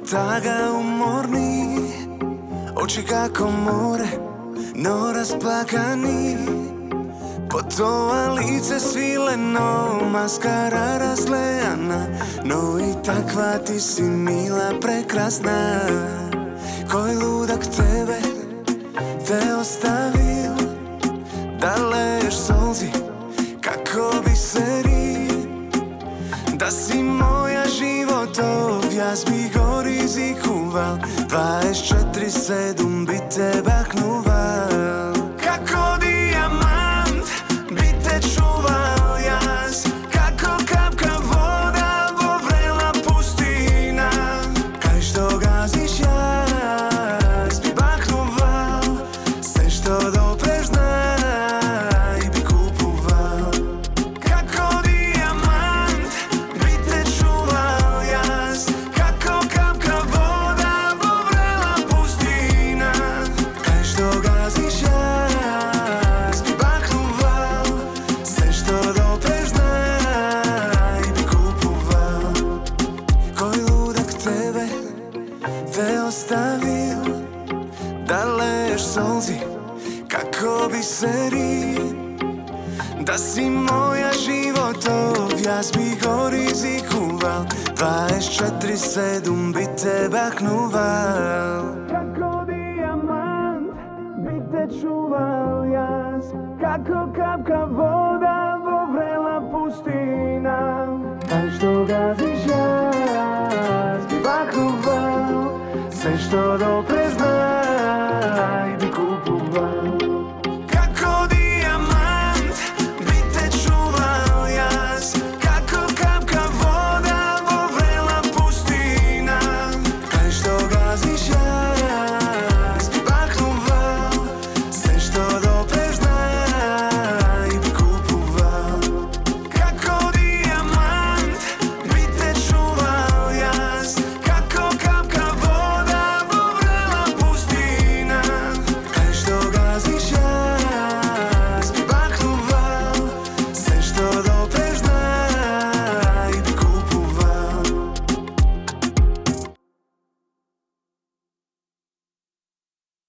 taga umorni, oči kako more, no rasplakani. Potova lice svileno, maskara razlejana, no i takva ti si mila, prekrasna. Koji ludak tebe te ostavio, da leješ solzi kako bi se rio. Da si moja životov, jaz bi go rizikoval, 24/7 bi te baknuval. Kako dijamant bi te čuval jaz, kako kapka voda vo vrela pustina. Kaj što gaziš jaz bi baknuval, sve što dopreš znaj bi kupoval. Kako dijamant bi te čuval jaz, kako kapka voda vo vrela pustina. Kaj što gaziš jaz bi baknuval, sve što dopreš znaj bi kupoval. Koji ludak tebe te ostavio, da leješ solzi kako bi se rio. Da si moja životov, jaz bi go rizikoval, 24/7 bi te baknuval. Kako dijamant bi te čuval jaz, kako kapka voda vo vrela pustina. Kaj što gaziš jaz bi baknuval, sve što dopreš